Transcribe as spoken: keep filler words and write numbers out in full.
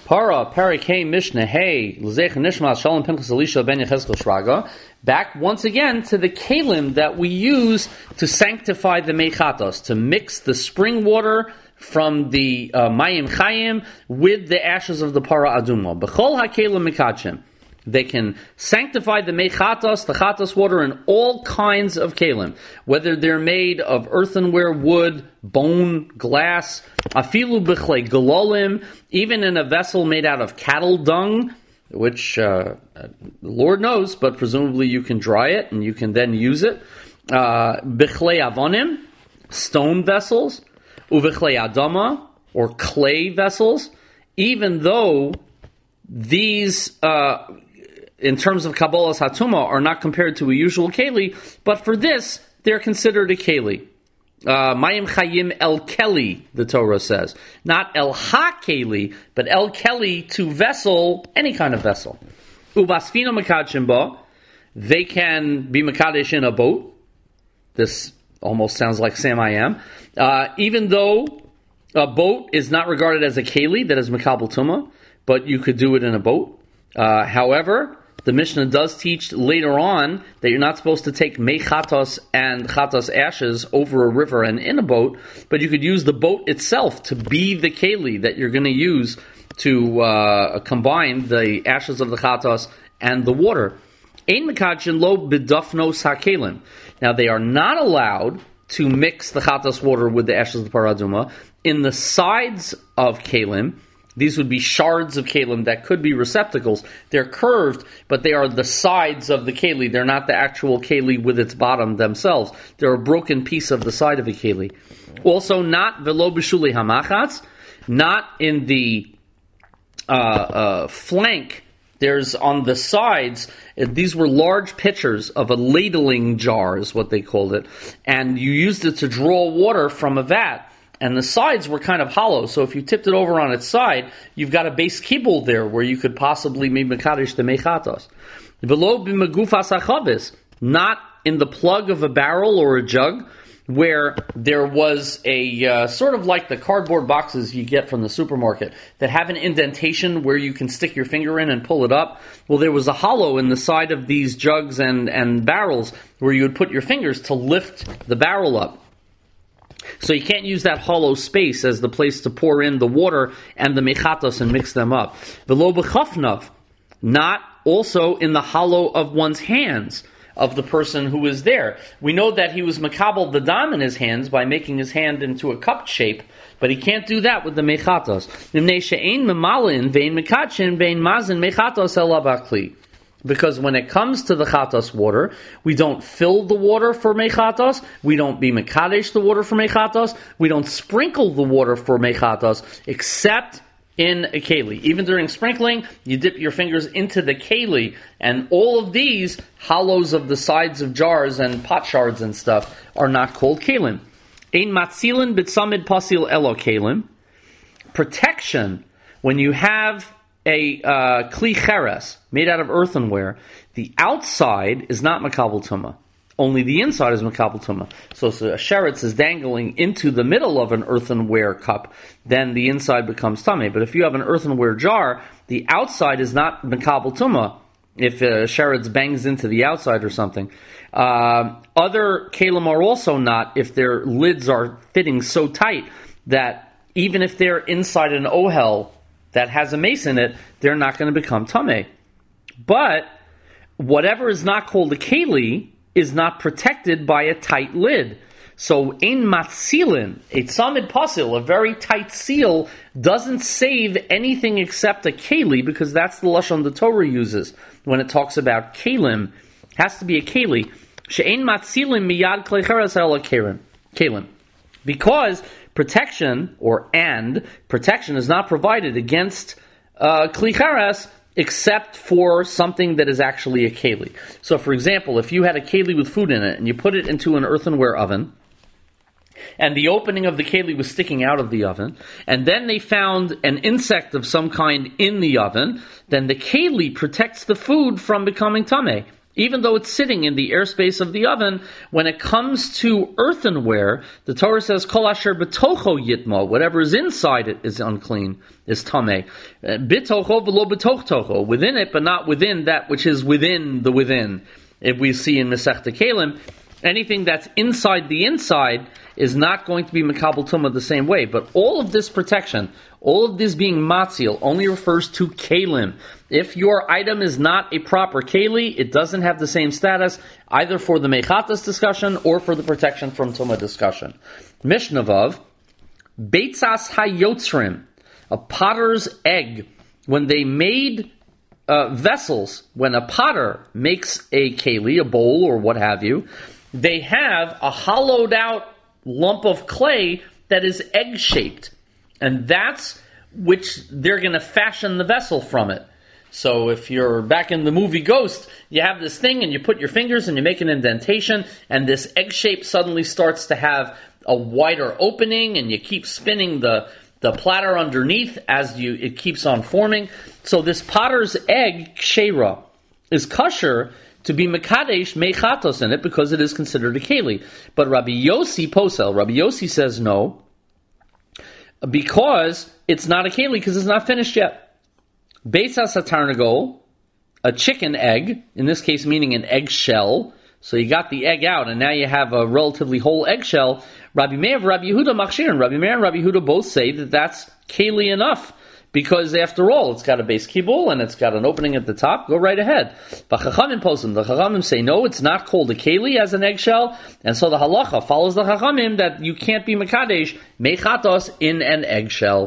Para, Perek Hey, Mishnah Hey, L'zech Nishmas, Shalom Pinchas Elisha Ben Yechezkel Shraga. Back once again to the kalim that we use to sanctify the mechatos, to mix the spring water from the uh, mayim chayim with the ashes of the para aduma. B'chol hakelim mikachim. They can sanctify the mechatos, the chatos water, in all kinds of kalim, whether they're made of earthenware, wood, bone, glass, afilu b'chlei galolim, even in a vessel made out of cattle dung, which uh, the Lord knows, but presumably you can dry it and you can then use it. Uh, b'chlei avonim, stone vessels, uv'chlei adama, or clay vessels, even though these uh, in terms of Kabbalas Hatuma, are not compared to a usual keli, but for this, they're considered a keli. Mayim Chayim El Keli, the Torah says. Not El Ha-Keli, but El Keli, to vessel, any kind of vessel. Ubasfino Mekadshim Ba, they can be Mekadesh in a boat. This almost sounds like Sam I am. Uh, even though a boat is not regarded as a keli, that is Mekabel Tuma, but you could do it in a boat. Uh, however, the Mishnah does teach later on that you're not supposed to take mechatos and chatos ashes over a river and in a boat, but you could use the boat itself to be the keli that you're going to use to uh, combine the ashes of the chatos and the water. Ein mekadshin lo b'dafnos hakelim. Now they are not allowed to mix the chatos water with the ashes of the paraduma in the sides of kelim. These would be shards of kalim that could be receptacles. They're curved, but they are the sides of the keli. They're not the actual keli with its bottom themselves. They're a broken piece of the side of a keli. Also, not velo b'shuli hamachatz, not in the uh, uh, flank. There's on the sides, these were large pitchers of a ladling jar, is what they called it. And you used it to draw water from a vat. And the sides were kind of hollow, so if you tipped it over on its side, you've got a base kibble there where you could possibly make mekadesh the mechatos. V'lo b'megufas hachavis, not in the plug of a barrel or a jug, where there was a uh, sort of like the cardboard boxes you get from the supermarket that have an indentation where you can stick your finger in and pull it up. Well, there was a hollow in the side of these jugs and, and barrels where you would put your fingers to lift the barrel up. So you can't use that hollow space as the place to pour in the water and the mechatos and mix them up. V'lo b'chafnav, not also in the hollow of one's hands of the person who is there. We know that he was makabel the dam in his hands by making his hand into a cup shape, but he can't do that with the mechatos. Nimnei she'ein memalin vein mekachin vein mazin mechatos ela b'kli. Because when it comes to the chatos water, we don't fill the water for mechatos, we don't be mekadesh the water for mechatos, we don't sprinkle the water for mechatos, except in a keli. Even during sprinkling, you dip your fingers into the keli, and all of these hollows of the sides of jars and pot shards and stuff are not called kelim. Ein matzilin b'tzamid pasil elo kelim. Protection, when you have a uh, kli cheres made out of earthenware, the outside is not makabel tuma. Only the inside is makabel tuma. So, so a sheretz is dangling into the middle of an earthenware cup, then the inside becomes tummy. But if you have an earthenware jar, the outside is not makabel tuma. If a sheretz bangs into the outside or something. Uh, other kalim are also not if their lids are fitting so tight that even if they're inside an ohel that has a mace in it, they're not going to become tameh. But whatever is not called a keli is not protected by a tight lid. So ein matzilin, a tzamid pasil, a very tight seal, doesn't save anything except a keli, because that's the lashon the Torah uses when it talks about kelim. It has to be a keli. She'ein matzilin miyad klei cheres ela kelim. Because protection, or and, protection is not provided against uh, kli cheres except for something that is actually a keli. So, for example, if you had a keli with food in it and you put it into an earthenware oven, and the opening of the keli was sticking out of the oven, and then they found an insect of some kind in the oven, then the keli protects the food from becoming tameh. even though it's sitting in the airspace of the oven. When it comes to earthenware, the Torah says, Kol asher betocho yitma, whatever is inside it is unclean, is tameh. Bitocho v'lo betoch tocho, within it, but not within that which is within the within. If we see in Masechta Kelim, anything that's inside the inside is not going to be Mekabel Tumah the same way. But all of this protection, all of this being Matzil, only refers to Kelim. If your item is not a proper Keli, it doesn't have the same status, either for the Mechatas discussion or for the protection from Tumah discussion. Mishnah Vav, Beitzas HaYotzrim, a potter's egg. When they made uh, vessels, when a potter makes a Keli, a bowl or what have you, they have a hollowed out lump of clay that is egg-shaped. And that's which they're going to fashion the vessel from it. So if you're back in the movie Ghost, you have this thing and you put your fingers and you make an indentation, and this egg shape suddenly starts to have a wider opening, and you keep spinning the, the platter underneath as you it keeps on forming. So this potter's egg, kshera, is kosher to be mekadesh mechatos in it because it is considered a keli. But Rabbi Yossi posel, Rabbi Yossi says no, because it's not a keli, because it's not finished yet. Beitzas hatarnagol, a chicken egg, in this case meaning an eggshell. So you got the egg out, and now you have a relatively whole eggshell. Rabbi Meir, Rabbi Yehuda machshir, and Rabbi Meir and Rabbi Yehuda both say that that's keli enough, because after all, it's got a base kibul and it's got an opening at the top. Go right ahead. But Chachamim posim, the Chachamim say no, it's not called a keli as an eggshell, and so the halacha follows the Chachamim that you can't be mekadesh mechatos in an eggshell.